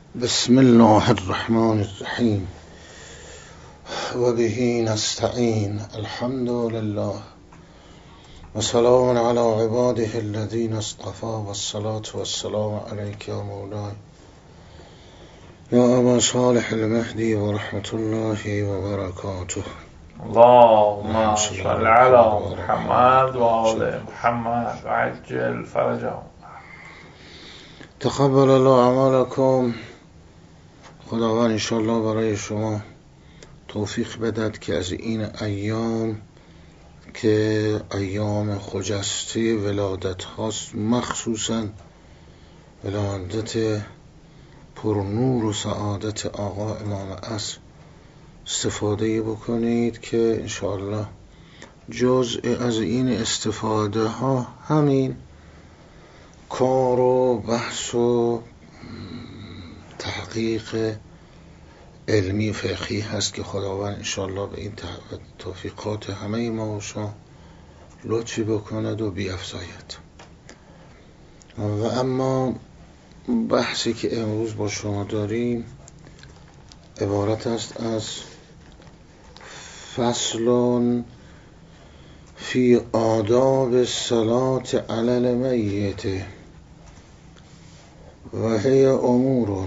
بسم الله الرحمن الرحیم و به نستعین. الحمد لله و سلام علی عباده الذین اصطفی و الصلاة و السلام علیک یا مولای یا ابا صالح المهدی و رحمت الله و برکاته. اللهم صل علی محمد و آل محمد و عجل فرجهم. تقبل الله اعمالکم. خداوند انشاءالله برای شما توفیق بدهد که از این ایام که ایام خجسته ولادت هاست، مخصوصا ولادت پرنور و سعادت آقا امام عصر استفاده بکنید که انشاءالله جزء از این استفاده ها همین کار و بحث و تحقیق علمی فقهی هست که خداوند انشاءالله به این توفیقات همه ما و شما لطفی بکند و بیفزاید. و اما بحثی که امروز با شما داریم عبارت است از فصل فی آداب الصلاة علی المیت و هی امور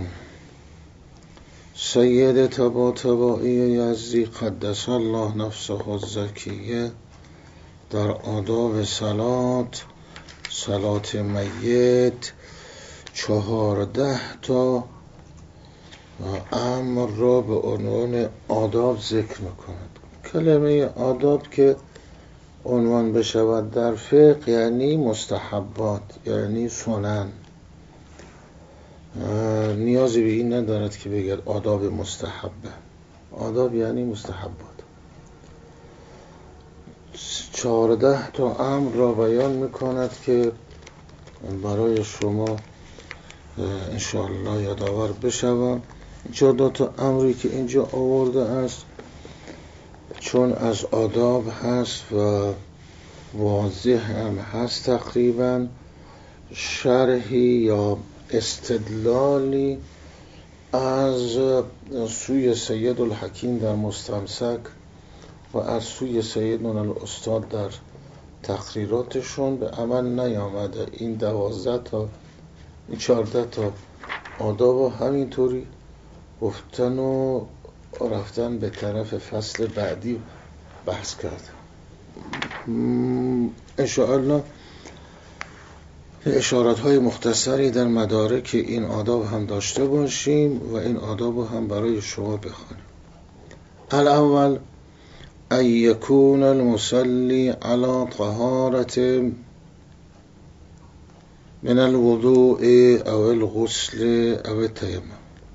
سید طباطبایی یزدی قدس الله نفسه الزکیه در آداب صلات میت 14 تا امر را به عنوان آداب ذکر میکند. کلمه آداب که عنوان بشود در فقه یعنی مستحبات، یعنی سنن. نیازی به این ندارد که بگید آداب مستحبه. آداب یعنی مستحبات. 14 تا امر را بیان میکند که برای شما انشاءالله یادآور بشوم. 14 تا امری که اینجا آورده است چون از آداب هست و واضح هم هست، تقریبا شرحی یا استدلالی از سوی سید الحکیم در مستمسک و از سوی سیدنا الاستاد در تقریراتشون به عمل نیامده. این 12 تا این 14 تا آداب و همینطوری گفتن و رفتن به طرف فصل بعدی بحث کرد. انشاءالله اشارات های مختصری در مدارک این آداب هم داشته باشیم و این آداب هم برای شما بخوانیم. الاول ان یکون المصلی علی طهارت من الوضوء او الغسل او التیمم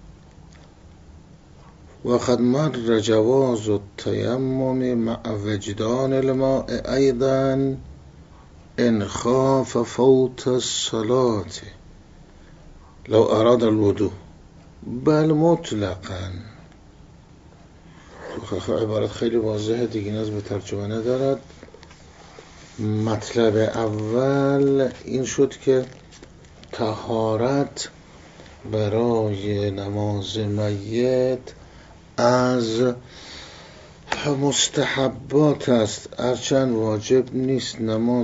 وقد مر جواز التیمم مع وجدان الماء ایضا ان خاف فوت الصلاة لو اراد الوضوء بل مطلقا. عبارت خیلی واضحه دیگه، نیاز به ترجمه ندارد. مطلب اول این شد که طهارت برای نماز میت از مستحبات است، هرچند واجب نیست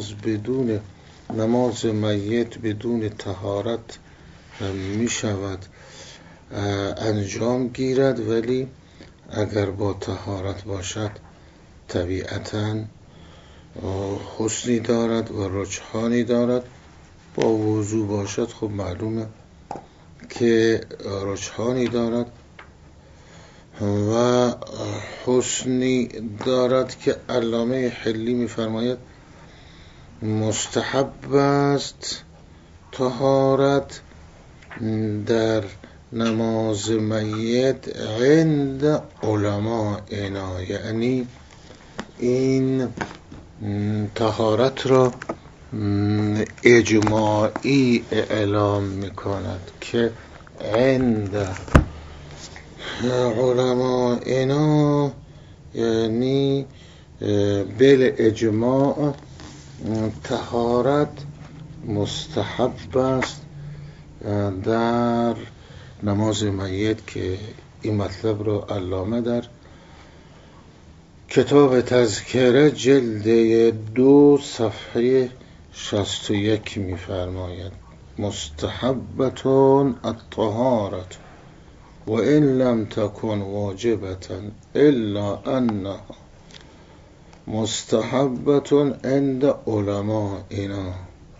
نماز میت بدون طهارت می شود انجام گیرد، ولی اگر با طهارت باشد طبیعتاً حسنی دارد و رجحانی دارد. با وضو باشد خب معلومه که رجحانی دارد و حسنی دارد که علامه حلی می‌فرماید مستحب است طهارت در نماز میت عند علمائنا، یعنی این طهارت را اجماعی اعلام می‌کند که عند علمائنا یعنی بالاجماع طهارت مستحب است در نماز میت که این مطلب رو علامه در کتاب تذکره جلد 2 صفحه 61 می‌فرماید: مستحبتون الطهارة و ان لم تكن واجبة الا انها مستحبتون عند علمائنا.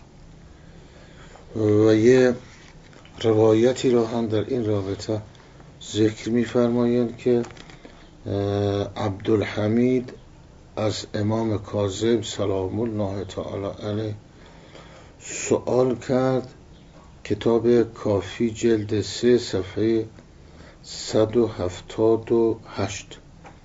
و یه روایتی را هم در این رابطه ذکر می‌فرمایند که عبدالحمید از امام کاظم سلام الله تعالی علیه سوال کرد. کتاب کافی جلد 3 صفحه 178: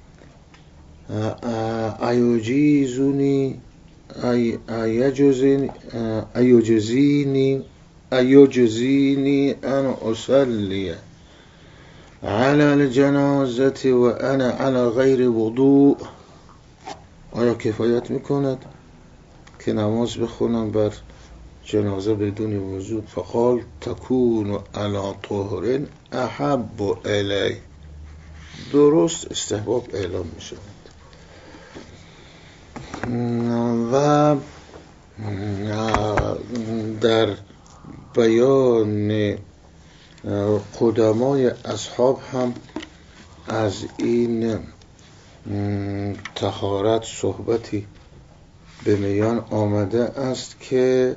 ایجزینی ان اصلی علی الجنازه و انا علی غیر وضوء. آیا کفایت میکند که نماز بخونم بر جنازه بدون وضو؟ فقال تکون علی طهر احب الی. درست استحباب اعلام میشود. و در بیان قدمای اصحاب هم از این طهارت صحبتی به میان آمده است که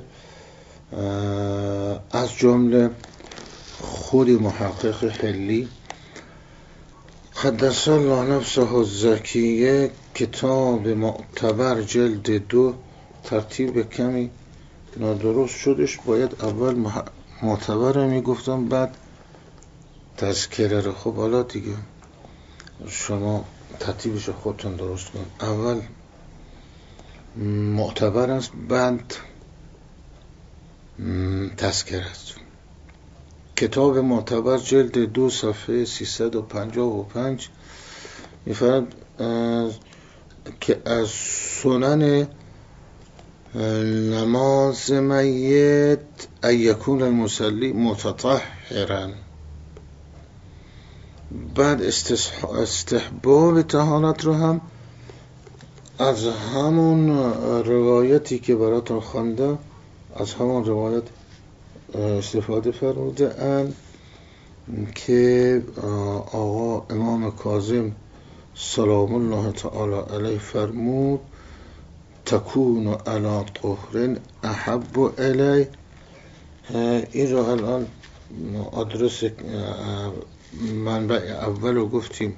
از جمله خود محقق حلی قدس الله نفسه الزکیه کتاب معتبر جلد 2 ترتیب کمی نادرست شدش، باید اول معتبر میگفتم بعد تذکره رو. خب حالا دیگه شما ترتیبش خودتون درست کن. اول معتبر است بعد تذکره است. کتاب معتبر جلد 2 صفحه 355 می‌فرماید که از سنن نماز میت ایکون المصلی متطهرا. بعد استحباب طهارت رو هم از همون روایتی که براتون خوانده، از همون روایت استفاده فرموده اند که آقا امام کاظم سلام الله تعالی علیه فرمود تکون علی طهر احب الی. این رو الان آدرس منبع اول رو گفتیم.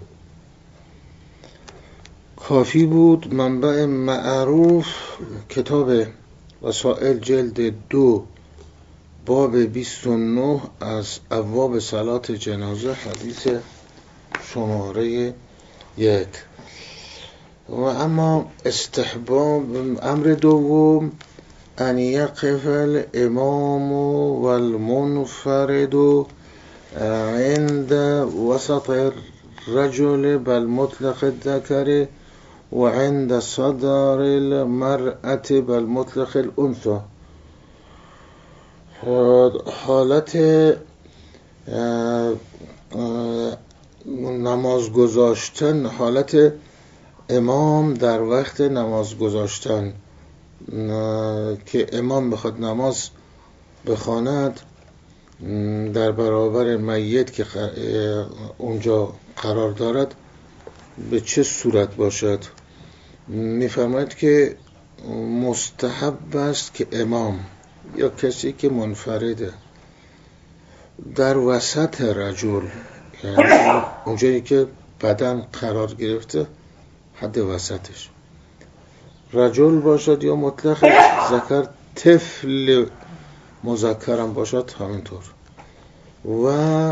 کافی بود. منبع معروف کتاب وسائل جلد 2 باب 29 از ابواب صلات جنازه حدیث شماره 1. و اما استحباب امر دوم ان یقف الامام والمنفرد عند وسط الرجل بالمطلق الذکر و عند صدر المرأة بالمطلق الانثى. حالت نماز گذاشتن، حالت امام در وقت نماز گذاشتن که امام بخواد نماز بخواند در برابر میت که اونجا قرار دارد به چه صورت باشد. میفرماید که مستحب است که امام یا کسی که منفرده در وسط رجل، یعنی اونجایی که بدن قرار گرفته حد وسطش، رجل باشد یا مطلق ذکر، طفل مذکرم باشد همینطور، و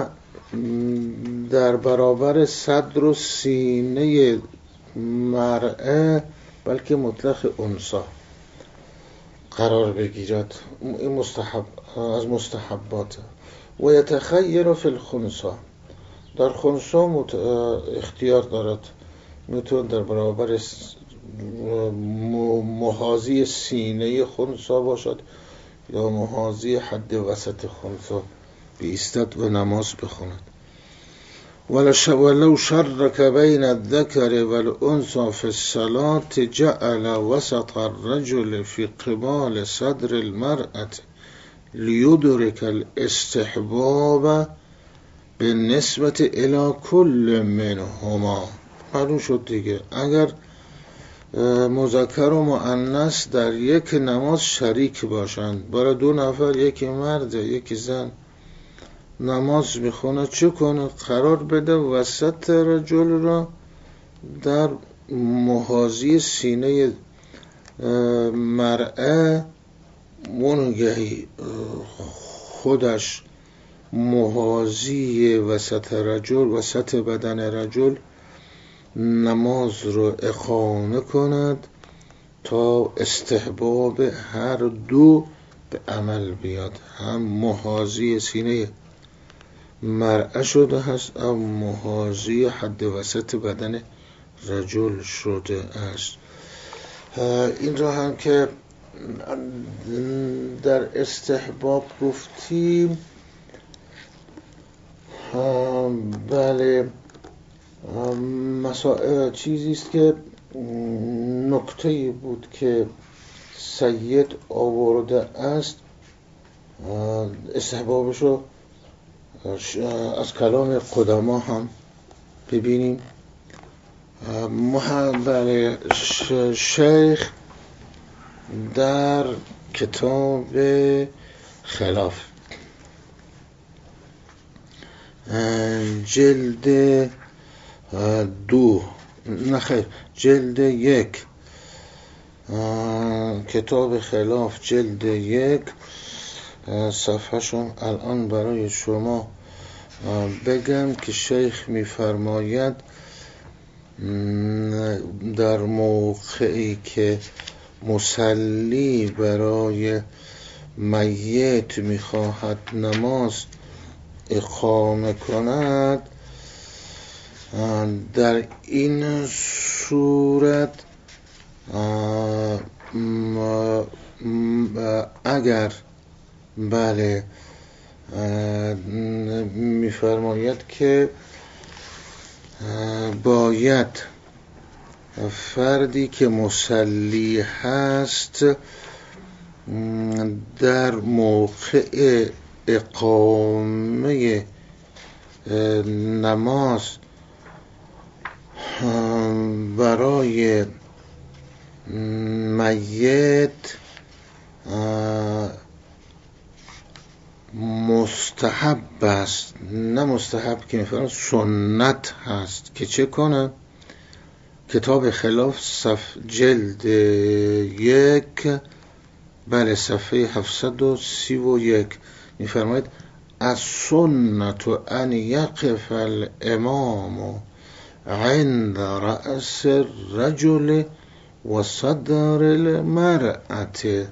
در برابر صدر و سینه مرأه بلکه مطلق انثی قرار بگیرد. این مستحب از مستحبات. و یتخیر فی الخنثی، در خنثی اختیار دارد، میتونه در برابر محاذی سینه خنثی باشد یا محاذی حد وسط خنثی بیستد و نماز بخوند. ولو شرک بین الذکر والانثى فی الصلاة جعل وسط الرجل فی قبال صدر المرأة لیدرک الاستحباب بالنسبة الى کل منهما. معلوم شد دیگه اگر مذکر و مؤنث در یک نماز شریک باشند، برای دو نفر، یکی مرد یکی زن نماز میخونه، چه کنه؟ قرار بده وسط رجل را در محاذی سینه مرأه، اونگهی خودش محاذی وسط رجل، وسط بدن رجل نماز رو اقامه کند تا استحباب هر دو به عمل بیاد. هم محاذی سینه مرأه شده هست، هم محاذی حد وسط بدن رجل شده است. این را هم که در استحباب گفتیم، بله مسائل چیزی است که نکته‌ای بود که سید آورده است، استحبابش رو از کلام قدما هم ببینیم. بله شیخ در کتاب خلاف جلد 2 نخیر جلد 1 کتاب خلاف جلد 1 صفحه شم الان برای شما بگم که شیخ میفرماید در موقعی که مصلی برای میت میخواهد نماز اقامه کند، در این صورت اگر بله میفرماید که باید فردی که مصلی هست در موقع اقامه نماز برای میت مستحب است، نه مستحب که میفرماید سنت هست که چه کنه؟ کتاب خلاف جلد 1 بله صفحه 731 میفرماید السنت ان یقف الامام عند رأس الرجل و صدر المرأة.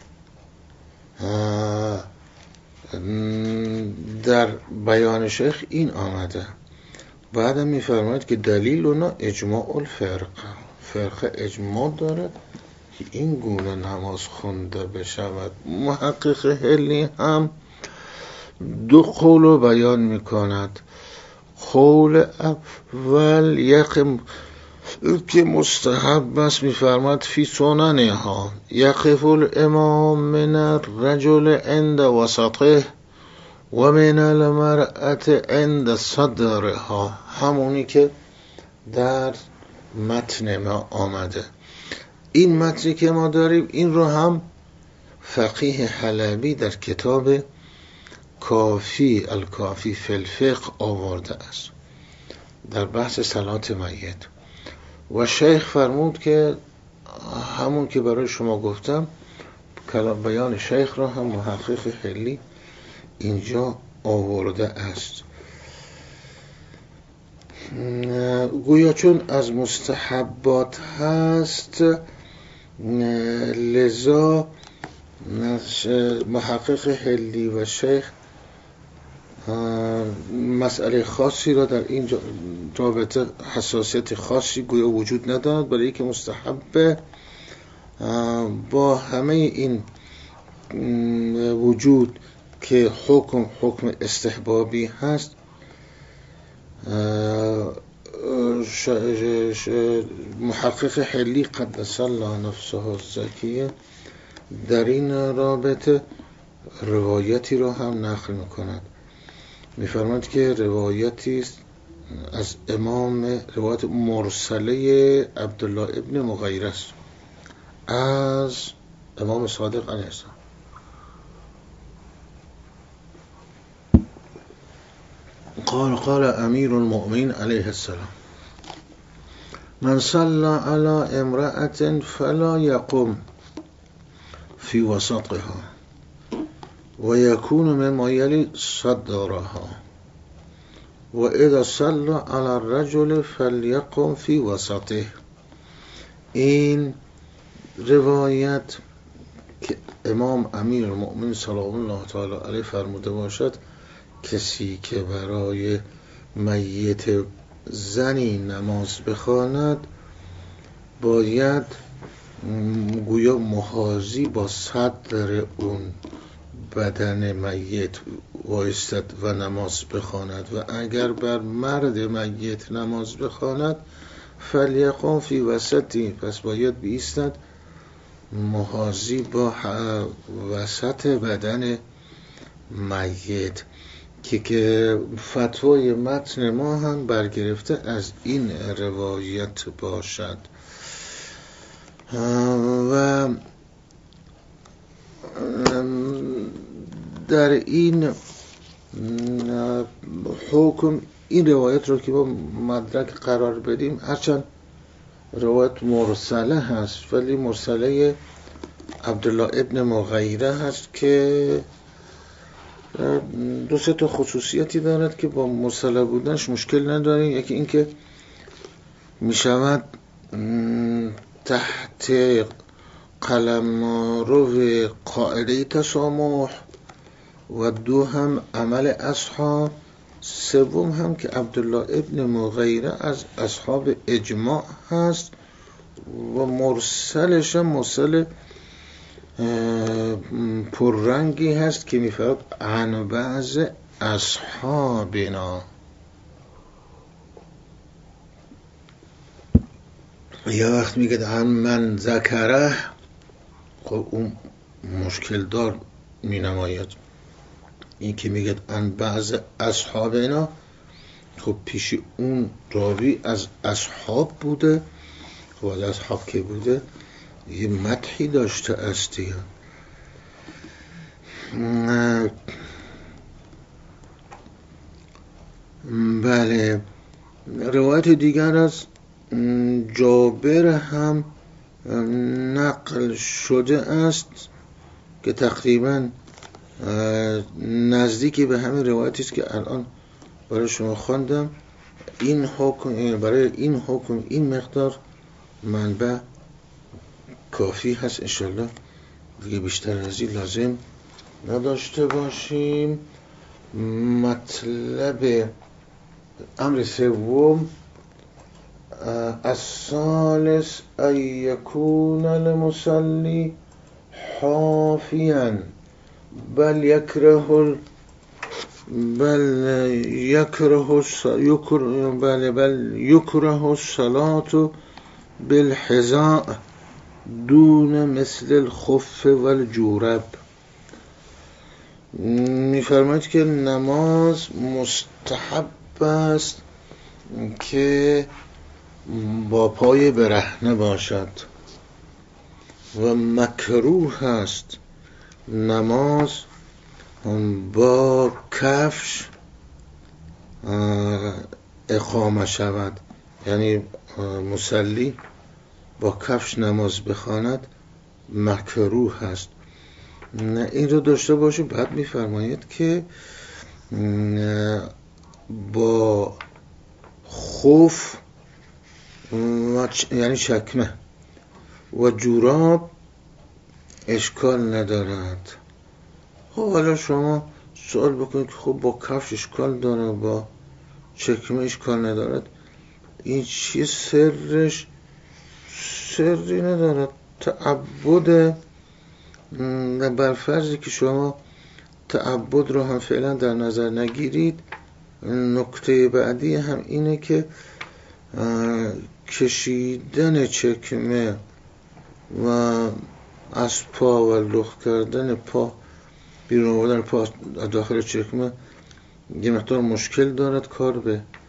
در بیان شیخ این آمده. بعدم میفرماید که دلیل اونا اجماع فرقه اجماع داره که این گونه نماز خونده بشود. محقق حلی هم دو قول رو بیان میکند. قول اول یقم که مستحب است، میفرماید فی سننها یقف الامام من الرجل عند وسطه و من المرأة عند صدرها، همونی که در متن ما آمده. این متنی که ما داریم این رو هم فقیه حلبی در کتاب کافی الکافی فی الفقه آورده است در بحث صلات میت. و شیخ فرمود که همون که برای شما گفتم کلام بیان شیخ را هم محقق حلی اینجا آورده است. گویا چون از مستحبات هست لذا محقق حلی و شیخ مسئله خاصی را در این رابطه حساسیت خاصی گویا وجود ندارد، برای که مستحب با همه این وجود که حکم استحبابی هست، محقق حلی قدس الله نفسه الزکیه در این رابطه روایتی رو هم نقل می‌کند. می‌فرماید که روایتی است از امام، روایت مرسله عبدالله ابن مغیره است از امام صادق علیه السلام. قال امیر المؤمنین علیه السلام: من صلى على امرأة فلا يقوم في وسطها ويكون مما يلي صدرها وإذا صلى على الرجل فليقم في وسطه. این روایت که امام امیر المؤمنین سلام الله تعالی علیه فرموده باشد کسی که برای میت زنی نماز بخواند باید گویا محاذی با صدر اون بدن میت وایستد و نماز بخواند و اگر بر مرد میت نماز بخواند فلیقم فی وسطی، پس باید بایستد محاذی با وسط بدن میت، که فتوای متن ما هم برگرفته از این روایت باشد. و در این حکم این روایت رو که با مدرک قرار بدیم، هرچند روایت مرسله هست ولی مرسله عبدالله ابن مغیره هست که دو سه تا خصوصیتی دارد که با مرسله بودنش مشکل نداریم. یکی این که می شود تحت قلمرو قاعده تسامح و دو هم عمل اصحاب، سوم هم که عبدالله ابن مغیره از اصحاب اجماع هست و مرسلش هم مرسل پررنگی هست که میفرد عن بعض اصحابنا. یا وقت میگه عن من ذکره، خب اون مشکل دار می نماید. این که میگه عن بعض اصحابنا، خب پیش اون راوی از اصحاب بوده، خب از اصحاب که بوده یه مدحی داشته است دیگه. بله، روایت دیگر از جابر هم نقل شده است که تقریبا نزدیکی به همین روایتی است که الان برای شما خواندم. این حکم، برای این حکم این مقدار منبع کافی هست، انشالله دیگه بیشتر از این لازم نداشته باشیم. مطلب امر سوم، الثالث ان یکون المصلی حافیا بل یکره الصلاة بالحذاء دون مثل الخف والجورب. می‌فرماید که نماز مستحب است که با پای برهنه باشد و مکروه است نماز با کفش اقامه شود، یعنی مصلی با کفش نماز بخواند مکروه است. این رو داشته باشه. بعد میفرماید که با خف یعنی چکمه و جوراب اشکال ندارد. خب حالا شما سوال بکنید که خب با کفش اشکال داره با چکمه اشکال ندارد، این چیه سرش؟ سری ندارد. تعبد بر فرضی که شما تعبد رو هم فعلا در نظر نگیرید. نکته بعدی هم اینه که کشیدن چکمه و از پا و لخت کردن پا، بیرون آوردن پا داخل چکمه یه مقدار مشکل دارد، کار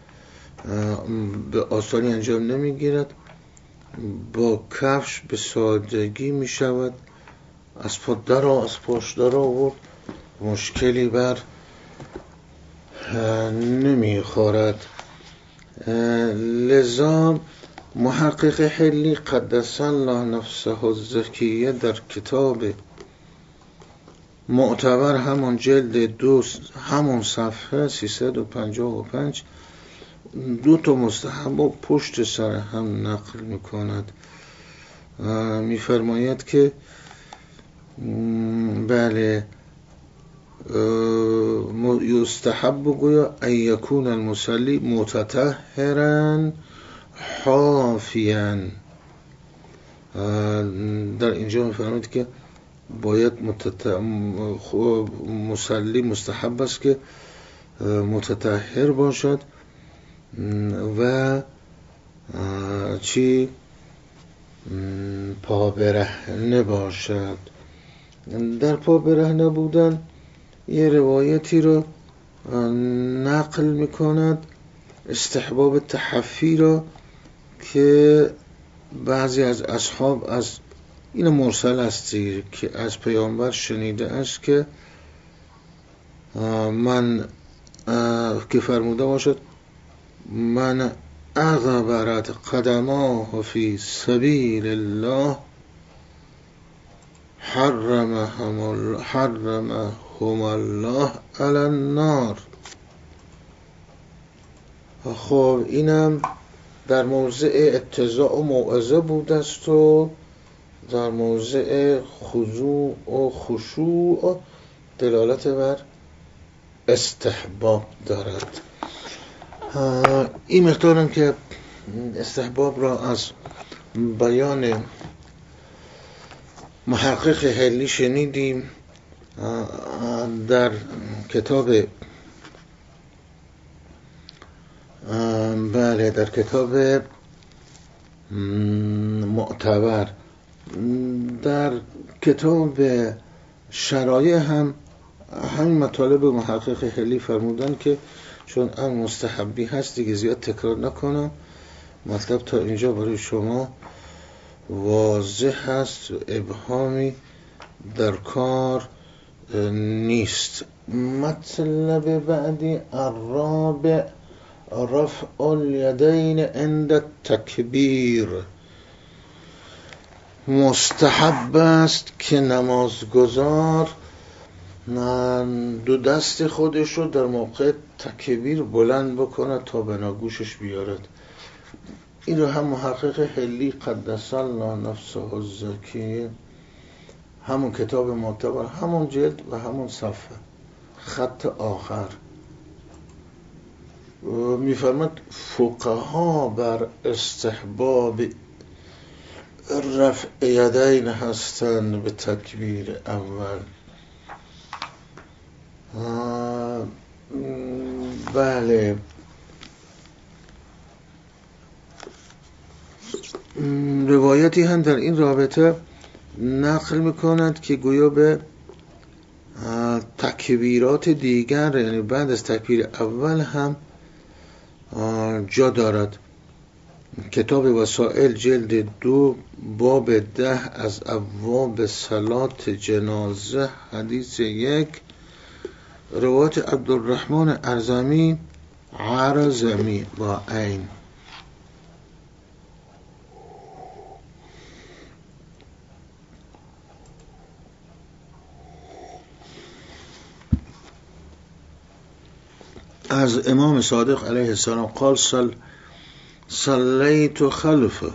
به آسانی انجام نمیگیرد. با کفش به سادگی می شود از پا در و از پاش در آورد، مشکلی بر نمی خورد. لذا محقق حلی قدس الله نفسه الزکیه در کتاب معتبر همون جلد 2 همون صفحه 355 دو تا مستحب و پشت سر هم نقل میکند. میفرماید که بله یستحب گویا ان یکون المصلی متطهرا حافیا. در اینجا میفرماید که باید مصلی مستحب است که متطهر باشد و پا برهنه باشد. در پا برهنه بودن یه روایتی رو نقل میکند، استحباب تحفی را، که بعضی از اصحاب از این مرسل است که از پیامبر شنیده است که که فرموده باشد من اغبرت قدماه فی سبیل الله حرمهم الله علی النار. خب اینم در موضع اتضاع و موعظه بوده است و در موضع خضوع و خشوع دلالت بر استحباب دارد. این مقدارم که استحباب را از بیان محقق حلی شنیدیم. در کتاب در کتاب معتبر، در کتاب شرایع هم همین مطالب محقق حلی فرمودن که چون مستحبی هست دیگه زیاد تکرار نکنم، مطلب تا اینجا برای شما واضح هست و ابهامی در کار نیست. مطلب بعدی الرابع رفع الیدین عند التکبیر. مستحب است که نمازگزار دو دست خودش رو در موقع تکبیر بلند بکنه تا بناگوشش بیارد. این رو هم محقق حلی قدس الله نفسه الزکیه همون کتاب معتبر همون جلد و همون صفحه خط آخر میفرماد فقها بر استحباب رفع یدین هستند به تکبیر اول. بله روایتی هم در این رابطه نقل میکنند که گویا به تکبیرات دیگر یعنی بعد از تکبیر اول هم جا دارد. کتاب وسائل جلد 2 باب 10 از ابواب صلات جنازه حدیث 1 روایت عبدالرحمن ارزمی عرزمی با عین. از امام صادق علیه السلام قال صلیت خلفه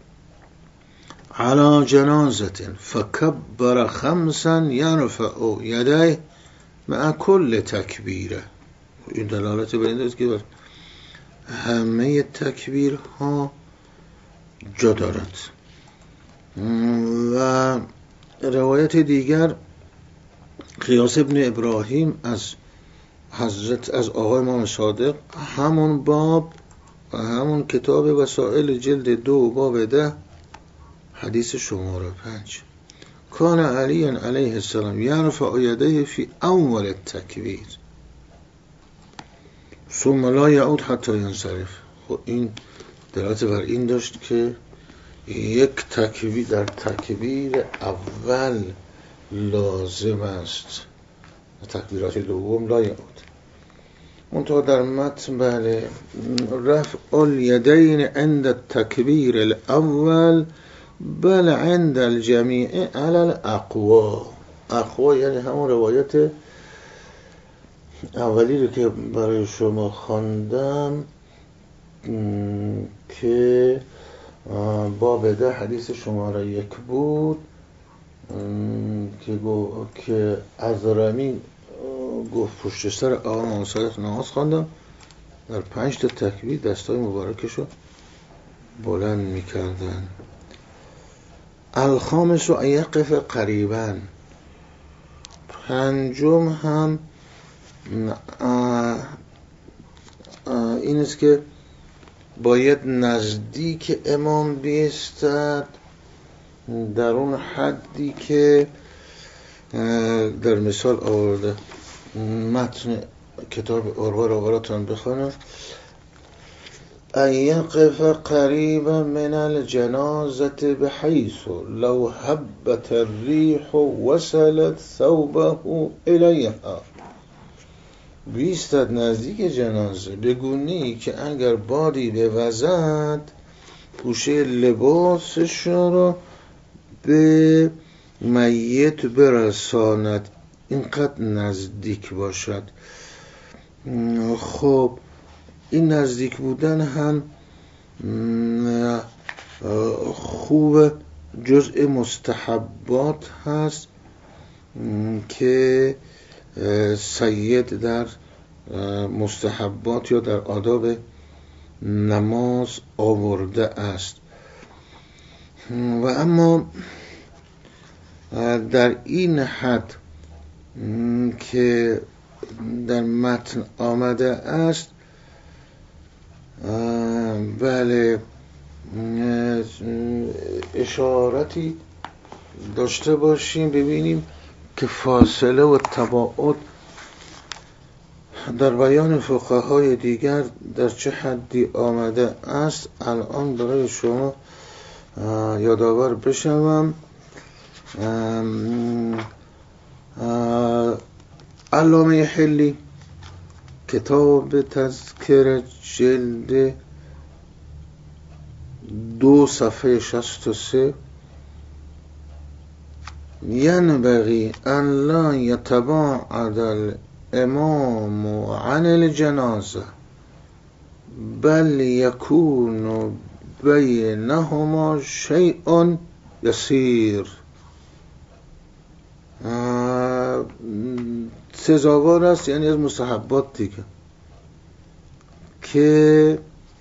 على جنازة فكبر 5 يرفع يديه مع كل تکبیره. این دلالت بر این دارد که بر همه تکبیر ها جا دارد. و روایت دیگر قیاس ابن ابراهیم از حضرت از آقای امام صادق، همون باب و همون کتاب وسائل جلد 2 باب 10 حدیث شماره 5. کان علی علیه السلام یرفع یدیه فی اول التکبیر ثم لا یعود حتی ینصرف. خب این دلالت بر این داشت که یک تکبیر در تکبیر اول لازم است، تکبیرات دوم لا یعود. منتها در متن بله رفع الیدین عند التکبیر الاول بل عند الجمیع علی الاقوا. اقوا یعنی همون روایت اولی رو که برای شما خواندم که باب 10 حدیث شماره 1 بود که از رمی گفت پشت سر آقا امام صادق نماز خواندم، در 5 تا تکبیر دستای مبارکشو بلند میکردن. الخامس و یقف قریبا. پنجم هم این است که باید نزدیک امام بیستد در اون حدی که در مثال آورده. متن کتاب عروه رو براتون بخونم. یقف قریبا من الجنازه بحیث لو هبت الریح وصلت ثوبه الیها. بیستد نزدیک جنازه به گونه‌ای که اگر بادی بوزد گوشه لباسش رو به میت برساند، اینقدر نزدیک باشد. خب این نزدیک بودن هم خوب، جزء مستحبات هست که سید در مستحبات یا در آداب نماز آورده است. و اما در این حد که در متن آمده است بله اشارتی داشته باشیم ببینیم که فاصله و تباعد در بیان فقهای دیگر در چه حدی آمده است. الان برای شما یادآور بشوم. علامه حلی کتاب تذکر جلد 2 صفحه 63 ینبغی ان لا یتباعد الامام عن الجنازه بل یکون بینهما شیء یسیر. سزاوار است، یعنی از مستحبات دیگه، که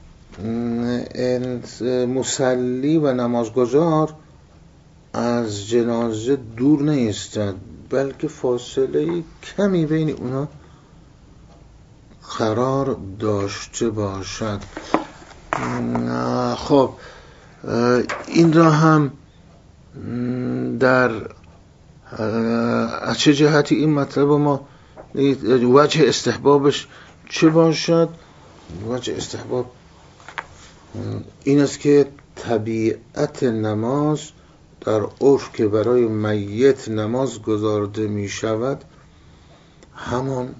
مصلی و نمازگزار از جنازه دور نیستند بلکه فاصله کمی بین اونا قرار داشته باشد. خب این را هم در از چه جهتی این مطلب ما وجه استحبابش چه باشد؟ وجه استحباب این است که طبیعت نماز در عرف که برای میت نماز گذارده می شود همان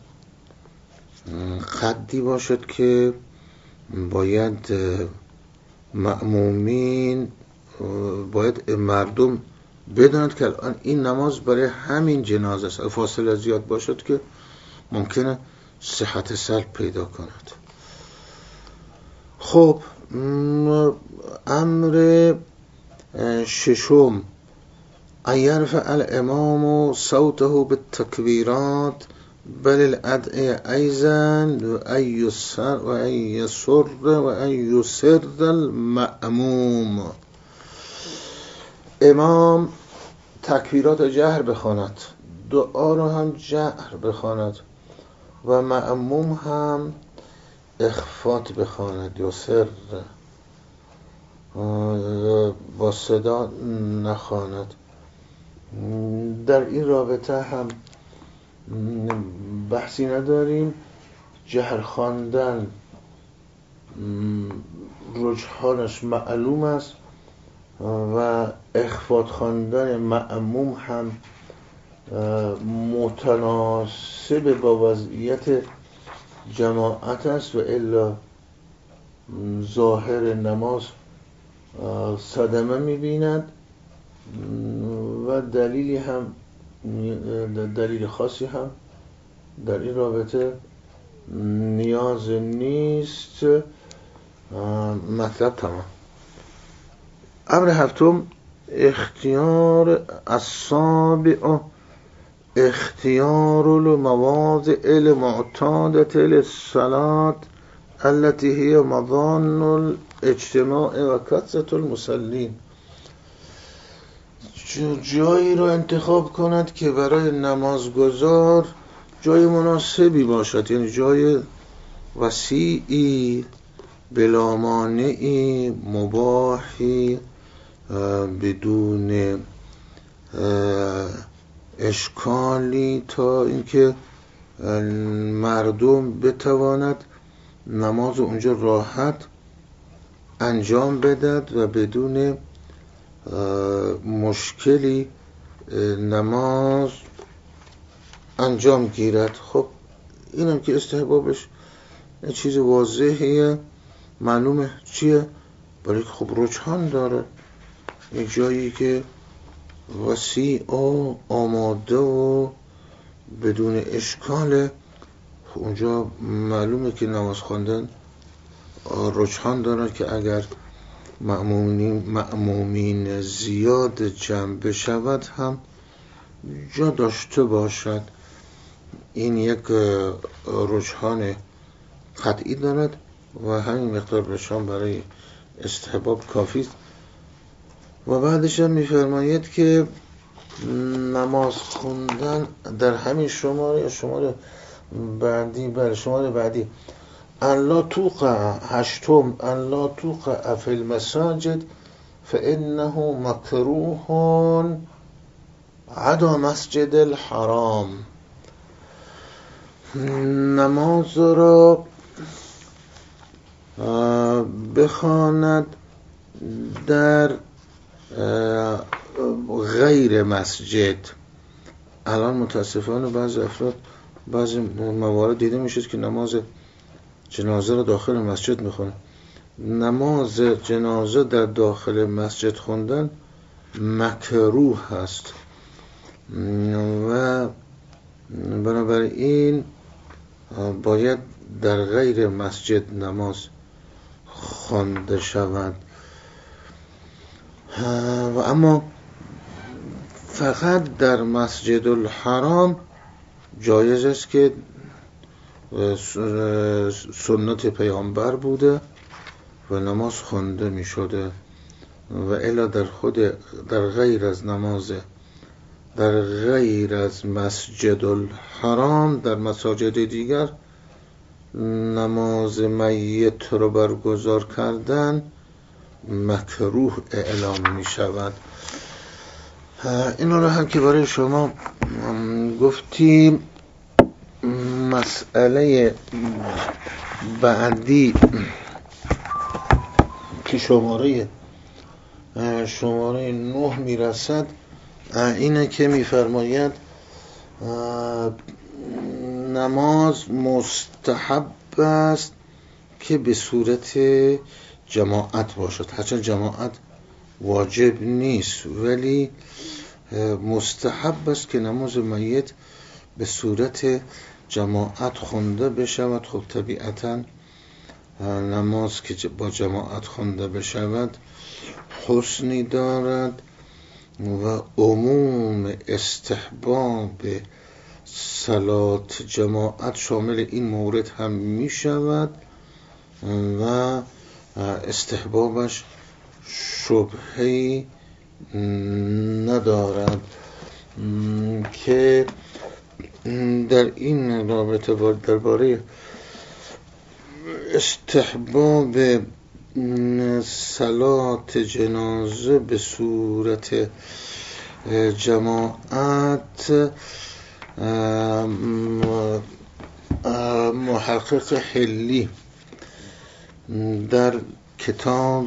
قدی باشد که باید مأمومین، باید مردم بداند که الان این نماز برای همین جنازه است. فاصله زیاد باشد که ممکنه صحت سلب پیدا کند. خب امر ششم ایرفع الامام صوته بالتکبیرات بل الادعیه ایضا و ان یسر المأموم. امام تکبیرات جهر بخواند دعا رو هم جهر بخواند و مأموم هم اخفات بخواند یا سر با صدا نخواند. در این رابطه هم بحثی نداریم. جهر خواندن رجحانش معلوم است و اخفات خواندن مأموم هم متناسب با وضعیت جماعت است و الا ظاهر نماز صدمه می‌بیند و دلیل خاصی هم در این رابطه نیاز نیست. مطلب تمام. امر هفتم، اختیار السابع اختیار المواضع المعتادة للصلاة التي هي مظان الاجتماع و کثرة المصلين. جایی رو انتخاب کند که برای نمازگزار جای مناسبی باشد، یعنی جای وسیعی، بلا مانعی، مباحی، بدون اشکالی، تا اینکه مردم بتواند نماز اونجا راحت انجام بدهد و بدون مشکلی نماز انجام گیرد. خب اینم که استحبابش چیز واضحیه، معلومه چیه، برای خب رجحان داره. یک جایی که وسیع و آماده و بدون اشکاله، اونجا معلومه که نماز خواندن رجحان داره که اگر مأمومین زیاد جمع بشود هم جا داشته باشد. این یک رجحان قطعی دارد و همین مقدار رجحان برای استحباب کافی است. و بعدش هم می‌فرماید که نماز خوندن در همین شماره بعدی الا توقع هشتم الا توقع فی المساجد فانه مکروه عدا مسجد الحرام. نماز را بخواند در غیر مسجد. الان متاسفانه بعضی افراد بعضی موارد دیده میشه که نماز جنازه را داخل مسجد میخونه. نماز جنازه در داخل مسجد خوندن مکروه هست و بنابراین باید در غیر مسجد نماز خوانده شود. و اما فقط در مسجد الحرام جایز است که سنت پیامبر بوده و نماز خوانده می شده و الا در غیر از مسجد الحرام در مساجد دیگر نماز میت رو برگزار کردن مکروه اعلام می شود. اینا رو هم که برای شما گفتیم. مسئله بعدی که شماره 9 میرسد اینه که میفرماید نماز مستحب است که به صورت جماعت باشد. هرچند جماعت واجب نیست ولی مستحب است که نماز میت به صورت جماعت خونده بشود. خب طبیعتاً نماز که با جماعت خونده بشود حسنی دارد و عموم استحباب صلات جماعت شامل این مورد هم می شود و استحبابش شبهه‌ای ندارد. که در این رابطه درباره استحباب صلات جنازه به صورت جماعت محقق حلی در کتاب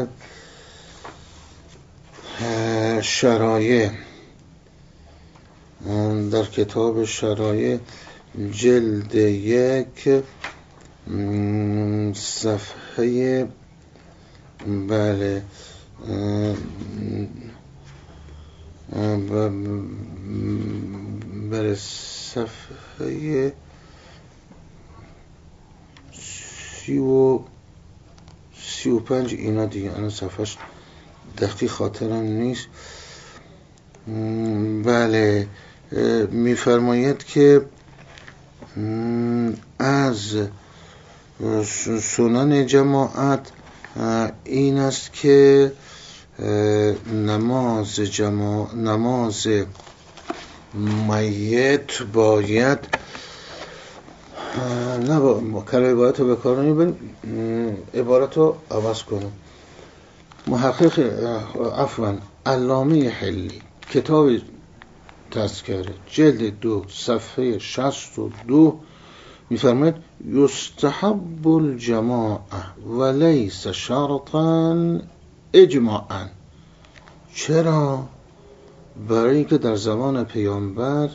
شرایع جلد 1 صفحه صفحه 35 اینا دیگه، انا صفحش دقیق خاطرم نیست. بله، میفرماید که از سنن جماعت این است که نماز میت باید کلمه باید رو بکار نمیبریم، عبارت رو عوض کنم. محقق علامه حلی کتاب تذکره جلد 2 صفحه 62 میفرماید یستحب الجماعه ولیس شرطا اجماعا. چرا؟ برای اینکه در زمان پیامبر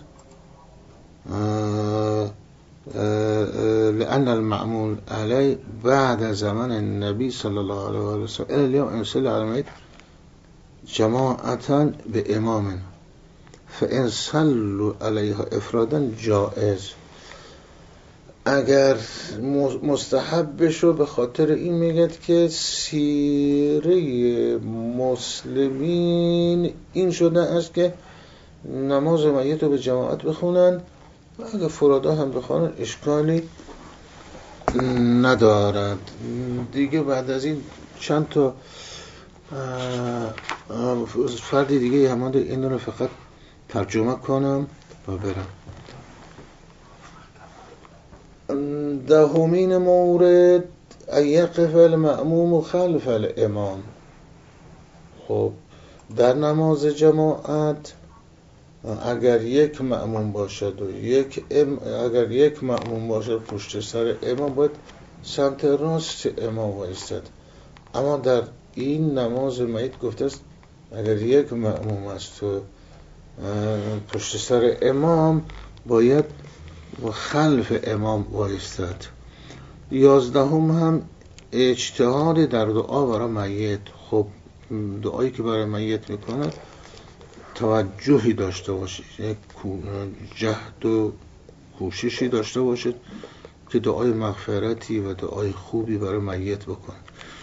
لأن المعمول علی بعد زمان النبی صلی الله علیه و سلم اليوم امثال علامه جماعتا به امام فان صلوا علیها افرادا جائز. اگر مستحب بشو به خاطر این میگد که سیره مسلمین این شده است که نماز میت رو به جماعت بخونن و اگر فرادا هم بخونن اشکالی ندارد. دیگه بعد از این چند تا فردی دیگه همانده این رو فقط ترجمه کنم و برم. دهمین مورد یقف المأموم خلف الامام. خب در نماز جماعت اگر یک مأموم باشد و اگر یک مأموم باشد پشت سر امام باید سمت راست امام بایستد. اما در این نماز میت گفته است اگر یک مأموم است و پشت سر امام باید خلف امام بایستد. 11 هم اجتهاد در دعا برای میت. خب دعایی که برای میت میکنه توجهی داشته باشید، یک جهد و کوششی داشته باشید که دعای مغفرتی و دعای خوبی برای میت بکن.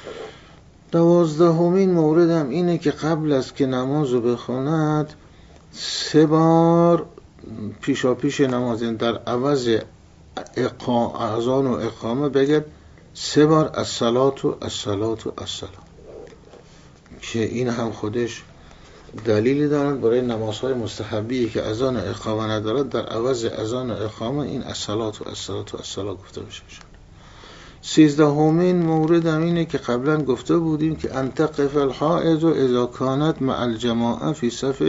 12 مورد هم اینه که قبل از که نماز رو بخوند 3 بار پیشا پیش نماز در عوض اذان و اقامه بگید 3 بار الصلاة الصلاة الصلاة، که این هم خودش دلیلی دارند برای نمازهای مستحبی که اذان و اقامه ندارد در عوض اذان و اقامه این الصلاة الصلاة الصلاة گفته بشه. 13 مورد هم اینه که قبلا گفته بودیم که انتقف الحائض و اذا کانت مع الجماعه فی صف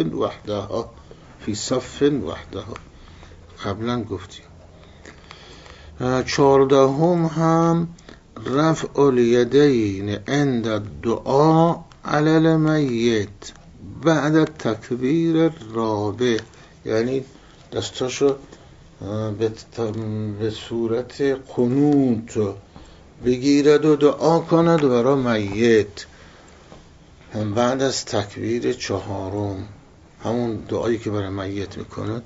وحدها قبلا گفتیم. 14 هم رفع الیدین عند الدعاء علی المیت بعد تکبیر رابع، یعنی دستاشو به صورت قنوت بگیرد و دعا کند برای میت بعد از تکبیر 4. همون دعایی که برای میت میکند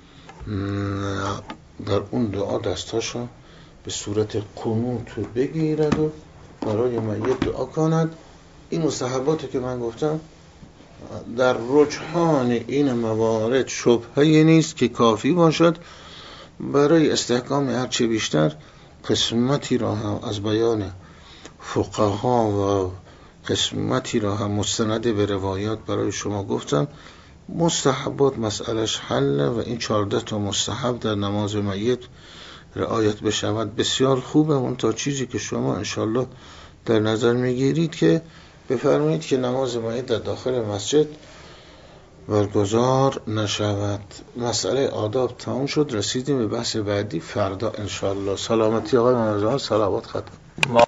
در اون دعا دستاشو به صورت قنوت بگیرد و برای میت دعا کند. این مستحباتی که من گفتم در رجحان این موارد شبهه‌ای نیست که کافی باشد برای استحکام هرچه بیشتر. قسمتی را هم از بیان فقها و قسمتی را هم مستند به روایات برای شما گفتم مستحبات مسئلهش حله و این 14 تا مستحب در نماز میت رعایت بشود بسیار خوبه. اون تا چیزی که شما انشالله در نظر میگیرید که بفرمایید که نماز میت در داخل مسجد برگزار نشود. مسئله آداب تمام شد، رسیدیم به بحث بعدی فردا انشالله. سلامتی آقای منظران، صلوات ختم.